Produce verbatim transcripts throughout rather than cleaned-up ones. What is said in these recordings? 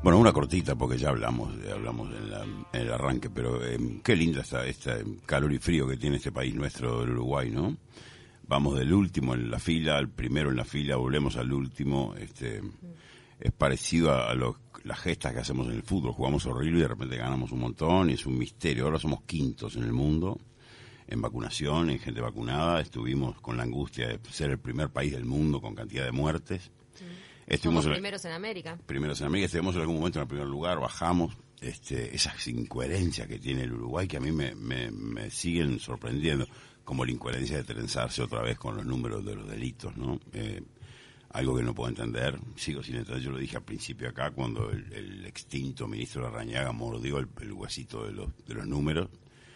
Bueno, una cortita porque ya hablamos, hablamos en, la, en el arranque, pero eh, qué linda está este calor y frío que tiene este país nuestro, el Uruguay, ¿no? Vamos del último en la fila al primero en la fila, volvemos al último. Este, es parecido a, a los, las gestas que hacemos en el fútbol, jugamos horrible y de repente ganamos un montón y es un misterio. Ahora somos quintos en el mundo en vacunación, en gente vacunada. Estuvimos con la angustia de ser el primer país del mundo con cantidad de muertes. Sí. Estuvimos Somos primeros en América. Primeros en América, estuvimos en algún momento en el primer lugar, bajamos. Este, esas incoherencias que tiene el Uruguay que a mí me, me, me siguen sorprendiendo, como la incoherencia de trenzarse otra vez con los números de los delitos, ¿no? Eh, algo que no puedo entender, sigo sin entender. Yo lo dije al principio acá cuando el, el extinto ministro Larrañaga mordió el, el huesito de los, de los números.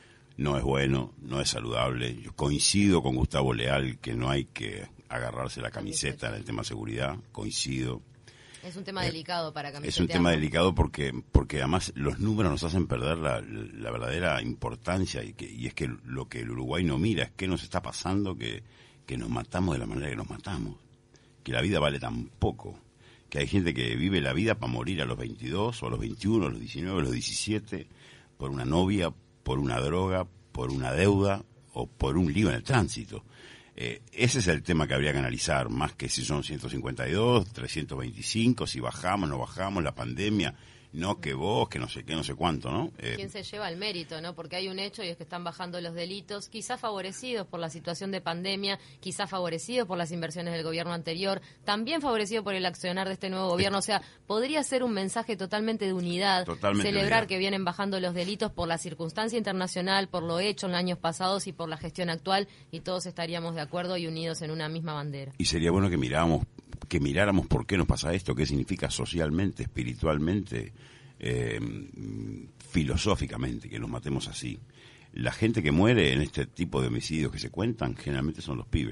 No es bueno, no es saludable. Yo coincido con Gustavo Leal que no hay que agarrarse la camiseta en el tema seguridad, coincido. Es un tema eh, delicado para camisetear. Es un tema delicado porque porque además los números nos hacen perder la, la verdadera importancia y, que, y es que lo que el Uruguay no mira es qué nos está pasando, que, que nos matamos de la manera que nos matamos, que la vida vale tan poco, que hay gente que vive la vida para morir a los veintidós o a los veintiuno, a los diecinueve, a los diecisiete, por una novia, por una droga, por una deuda o por un lío en el tránsito. Eh, ese es el tema que habría que analizar, más que si son ciento cincuenta y dos, trescientos veinticinco, si bajamos, no bajamos, la pandemia, no que vos, que no sé qué, no sé cuánto, ¿no? Eh, ¿Quién se lleva el mérito, no? Porque hay un hecho y es que están bajando los delitos, quizás favorecidos por la situación de pandemia, quizás favorecidos por las inversiones del gobierno anterior, también favorecidos por el accionar de este nuevo gobierno. O sea, podría ser un mensaje totalmente de unidad, totalmente celebrar unidad. Que vienen bajando los delitos por la circunstancia internacional, por lo hecho en los años pasados y por la gestión actual, y todos estaríamos de acuerdo y unidos en una misma bandera. Y sería bueno que miráramos, que miráramos por qué nos pasa esto, qué significa socialmente, espiritualmente, eh, filosóficamente, que nos matemos así. La gente que muere en este tipo de homicidios que se cuentan generalmente son los pibes.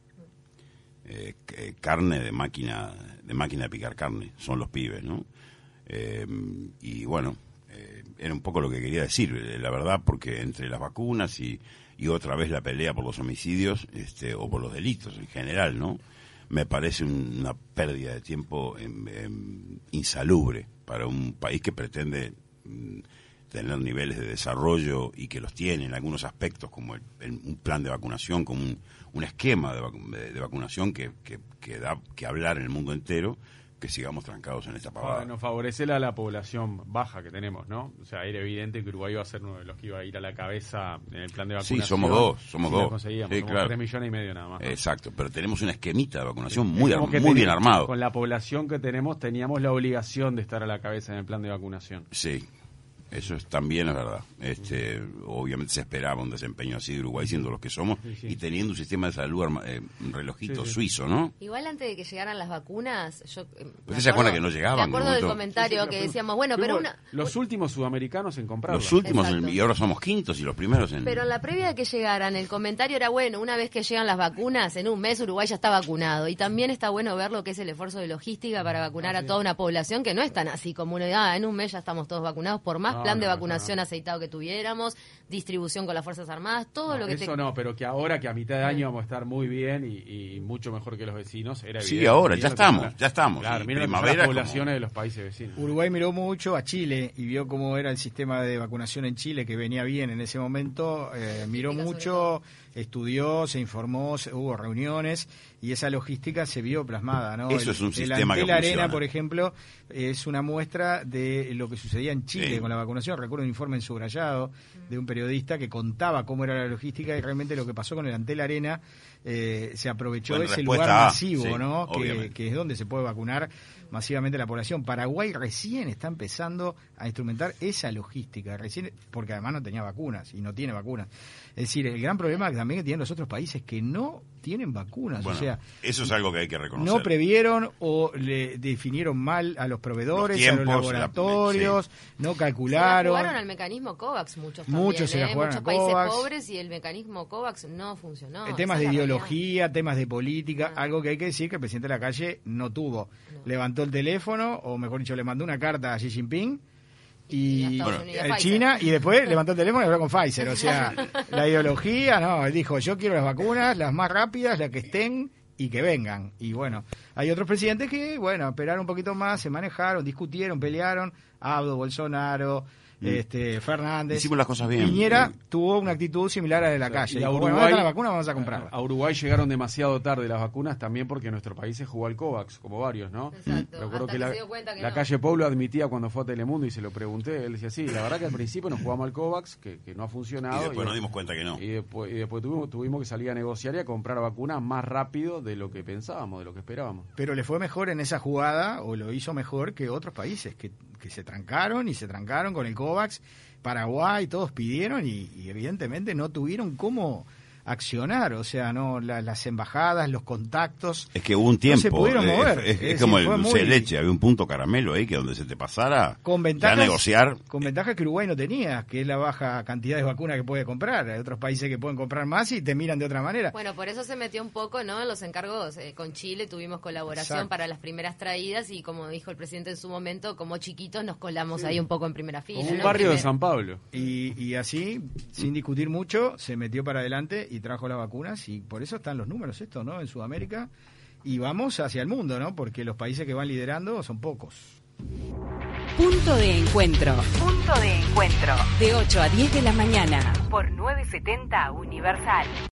Eh, carne de máquina, de máquina de picar carne, son los pibes, ¿no? Eh, y bueno, eh, era un poco lo que quería decir, la verdad, porque entre las vacunas y, y otra vez la pelea por los homicidios, este, o por los delitos en general, ¿no? Me parece una pérdida de tiempo en, en, insalubre para un país que pretende mm, tener niveles de desarrollo y que los tiene en algunos aspectos, como el, el, un plan de vacunación, como un, un esquema de, vacu de, de vacunación que, que, que da que hablar en el mundo entero, que sigamos trancados en esta pavada. Nos favorece la, la población baja que tenemos, ¿no? O sea, era evidente que Uruguay iba a ser uno de los que iba a ir a la cabeza en el plan de vacunación. Sí, somos dos, somos si dos. Lo conseguíamos, sí, somos claro. tres millones y medio nada más, ¿no? Exacto, pero tenemos un esquemita de vacunación sí, muy, muy bien tenemos, armado. Con la población que tenemos, teníamos la obligación de estar a la cabeza en el plan de vacunación. Sí. Eso es, también es verdad. Este, obviamente se esperaba un desempeño así de Uruguay, siendo los que somos, sí, sí. y teniendo un sistema de salud, eh, un relojito sí, sí. suizo, ¿no? Igual antes de que llegaran las vacunas, yo... ¿Pues se acuerda que no llegaban? Me acuerdo del comentario sí, sí, que decíamos, bueno, pero una... Los últimos sudamericanos en comprarlo. Los últimos, en, y ahora somos quintos y los primeros en... Pero en la previa de que llegaran, el comentario era, bueno, una vez que llegan las vacunas, en un mes Uruguay ya está vacunado. Y también está bueno ver lo que es el esfuerzo de logística para vacunar ah, sí. a toda una población, que no es tan así como uno, ah, en un mes ya estamos todos vacunados, por más no, plan de no, vacunación no. aceitado que tuviéramos, distribución con las Fuerzas Armadas, todo no, lo que... Eso te... no, pero que ahora, que a mitad de año vamos a estar muy bien y, y mucho mejor que los vecinos, era evidente. Sí, ahora, ya estamos, la, ya estamos. Claro, miren las poblaciones como... de los países vecinos. Uruguay miró mucho a Chile y vio cómo era el sistema de vacunación en Chile, que venía bien en ese momento, eh, miró mucho, estudió, se informó, se, hubo reuniones y esa logística se vio plasmada, ¿no? Eso el, es un el sistema que funciona. Arena, por ejemplo, es una muestra de lo que sucedía en Chile sí. con la vacunación. Recuerdo un informe subrayado de un periodista que contaba cómo era la logística y realmente lo que pasó con el Antel Arena, eh, se aprovechó bueno, de ese lugar A, masivo, sí, ¿no? Que, que es donde se puede vacunar masivamente la población. Paraguay recién está empezando a instrumentar esa logística, recién, porque además no tenía vacunas y no tiene vacunas. Es decir, el gran problema que también que tienen los otros países que no tienen vacunas, bueno, o sea, eso es algo que hay que reconocer. No previeron o le definieron mal a los proveedores, los tiempos, a los laboratorios, la, sí. no calcularon. Se la jugaron al mecanismo COVAX muchos también, muchos se la ¿eh? jugaron muchos a países COVAX. pobres y el mecanismo COVAX no funcionó. Eh, temas de ideología, realidad. temas de política, Ah. algo que hay que decir que el presidente de la calle no tuvo. No. Levantó el teléfono, o mejor dicho, le mandó una carta a Xi Jinping y, y a bueno, China, y después levantó el teléfono y habló con Pfizer. O sea, la ideología, no, él dijo, yo quiero las vacunas, las más rápidas, las que estén, y que vengan. Y bueno, hay otros presidentes que, bueno, esperaron un poquito más, se manejaron, discutieron, pelearon, Abdo, Bolsonaro, mm. este Fernández. Hicimos las cosas bien. Piñera sí. tuvo una actitud similar a la de la calle. Y a Dijo, Uruguay, bueno, la vacuna vamos a comprarla. A Uruguay llegaron demasiado tarde las vacunas también porque nuestro país se jugó al COVAX, como varios, ¿no? Exacto. Recuerdo Hasta que la, que se dio cuenta que la no. calle Pablo admitía cuando fue a Telemundo y se lo pregunté, él decía, sí, la verdad que al principio nos jugamos al COVAX, que, que no ha funcionado. Y después y, nos dimos cuenta que no. Y después, y después tuvimos, tuvimos que salir a negociar y a comprar vacunas más rápido de lo que pensábamos, de lo que esperábamos. Pero le fue mejor en esa jugada, o lo hizo mejor que otros países, que, que se trancaron y se trancaron con el COVAX. Paraguay, todos pidieron y, y evidentemente no tuvieron cómo accionar, o sea, no la, las embajadas, los contactos. Es que hubo un tiempo. No se pudieron eh, mover. Es, es, Es es decir, como el fue dulce de muy- leche, había un punto caramelo ahí que donde se te pasara, Con ya ventajas, negociar. con ventajas que Uruguay no tenía, que es la baja cantidad de vacunas que puede comprar. Hay otros países que pueden comprar más y te miran de otra manera. Bueno, por eso se metió un poco, ¿no? En los encargos eh, con Chile tuvimos colaboración Exacto. para las primeras traídas y como dijo el presidente en su momento, como chiquitos nos colamos ahí un poco en primera fila. Como un ¿no? barrio de Primero. San Pablo. Y, y así, sin discutir mucho, se metió para adelante y trajo las vacunas y por eso están los números estos, ¿no? En Sudamérica y vamos hacia el mundo, ¿no? Porque los países que van liderando son pocos. Punto de encuentro. Punto de encuentro. De ocho a diez de la mañana. Por novecientos setenta Universal.